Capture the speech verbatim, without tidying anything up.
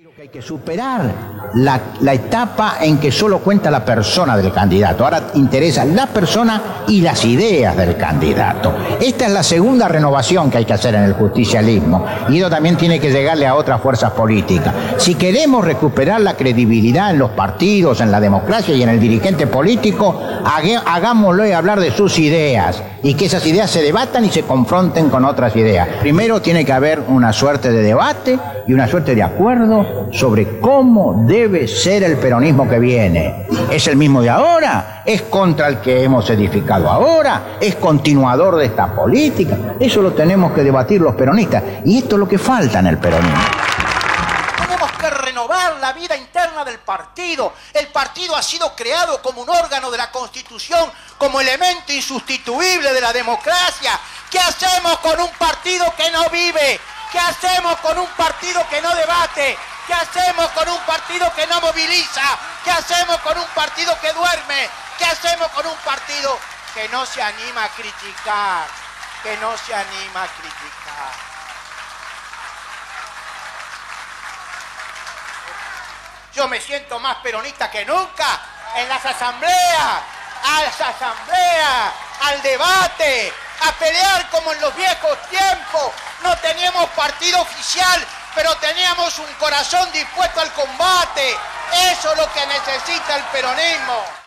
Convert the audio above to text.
Que hay que superar la, la etapa en que solo cuenta la persona del candidato. Ahora interesa la persona y las ideas del candidato. Esta es la segunda renovación que hay que hacer en el justicialismo. Y eso también tiene que llegarle a otras fuerzas políticas. Si queremos recuperar la credibilidad en los partidos, en la democracia y en el dirigente político, hagámoslo y hablar de sus ideas. Y que esas ideas se debatan y se confronten con otras ideas. Primero tiene que haber una suerte de debate y una suerte de acuerdo sobre cómo debe ser el peronismo que viene. ¿Es el mismo de ahora? ¿Es contra el que hemos edificado ahora? ¿Es continuador de esta política? Eso lo tenemos que debatir los peronistas. Y esto es lo que falta en el peronismo. Tenemos que renovar la vida interna del partido. El partido ha sido creado como un órgano de la Constitución, como elemento insustituible de la democracia. ¿Qué hacemos con un partido que no vive? ¿Qué hacemos con un partido que no debate? ¿Qué hacemos con un partido que no moviliza? ¿Qué hacemos con un partido que duerme? ¿Qué hacemos con un partido que no se anima a criticar? Que no se anima a criticar. Yo me siento más peronista que nunca en las asambleas, a las asambleas, al debate, a pelear como en los viejos tiempos. No teníamos partido oficial, pero teníamos un corazón dispuesto al combate. Eso es lo que necesita el peronismo.